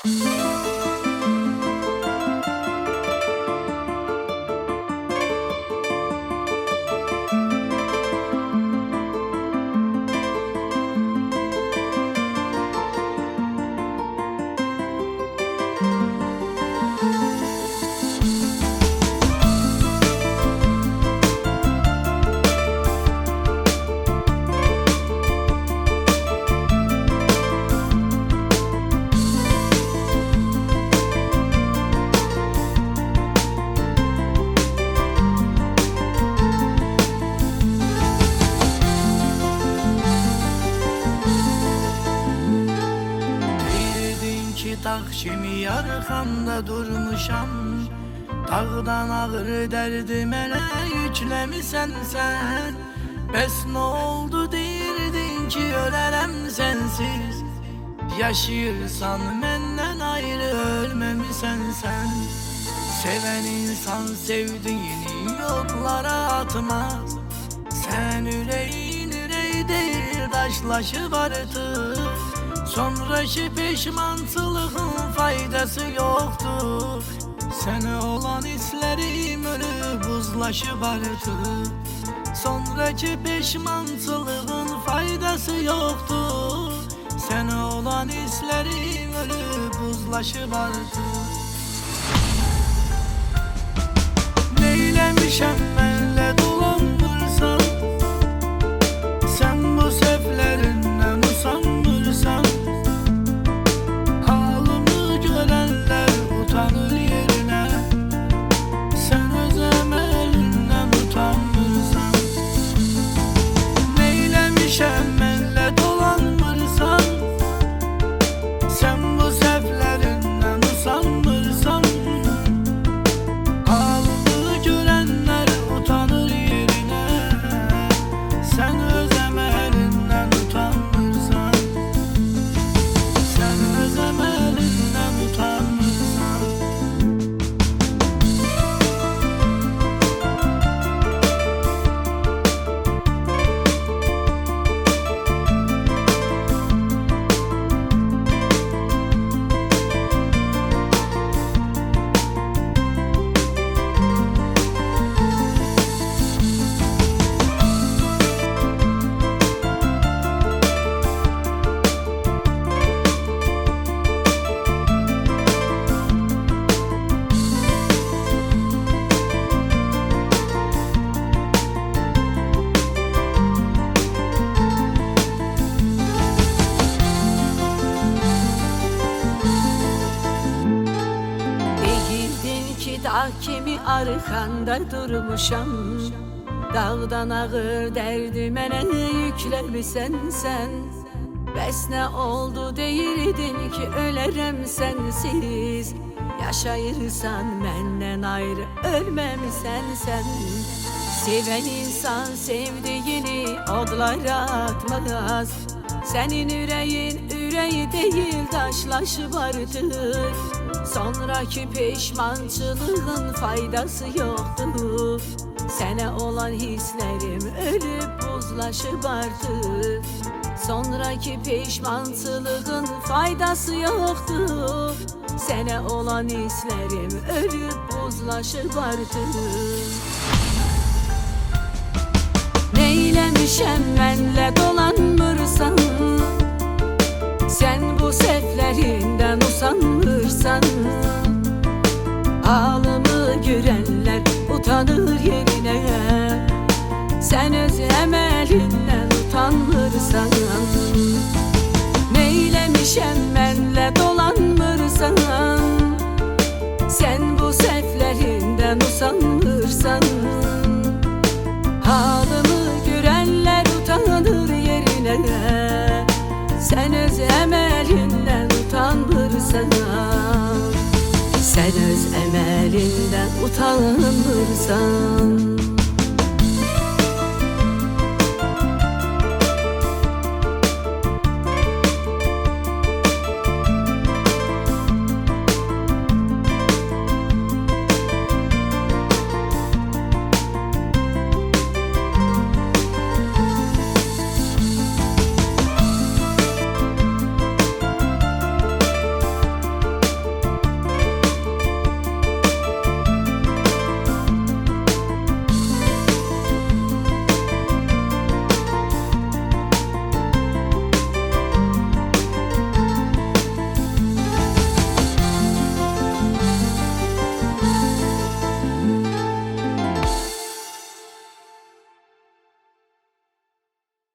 Kimi arkanda durmuşam, dağdan ağır derdime yüklemisen sen. Bəs ne oldu deyirdin ki ölərəm sensiz? Yaşayırsan menden ayrı ölmemisen sen. Seven insan sevdiğini yollara atmaz. Sen yüreğin yüreği değil taşlaşıp artık. Sonraki pişmansılığın faydası yoktur. Sana olan hislerim ölüp buzlaşıp artık. Sonraki pişmansılığın faydası yoktur. Sana olan hislerim ölüp buzlaşıp artık. Neylemişem benle dolanmırsan, sen bu seflerinden usanmırsan, halımı görenler utanır yerine. Sen öz emelinden utanmırsan, neylemişem benle dolanmırsan, sen bu seflerinden usanmırsan, halımı görenler utanır yerine. Sen öz emelinden utanmırsan, sen öz emelinden utanmırsan. Dağ kimi arkanda durmuşam, dağdan ağır derdime yüklemisen sen. Bəs ne oldu deyirdin ki ölərəm sensiz? Yaşayırsan menden ayrı ölmemisen sen. Seven insan sevdiğini odlara atmaz. Senin yüreğin yüreği değil taşlaşıp artık. Sonraki pişmançılığın faydası yoktur. Sana olan hislerim ölüp buzlaşıp artık. Sonraki pişmançılığın faydası yoktur. Sana olan hislerim ölüp buzlaşıp artık. Neylemişem benle dolanmırsan, sen bu seflerinden usanmırsan, halımı görenler utanır yerine. Sen öz emelinden utanmırsan, neylemişem benle dolanmırsan, sen bu seflerinden usanmırsan, halımı görenler utanır yerine. Sen öz emelinden utanmırsan, sen öz emelinden utanmırsan.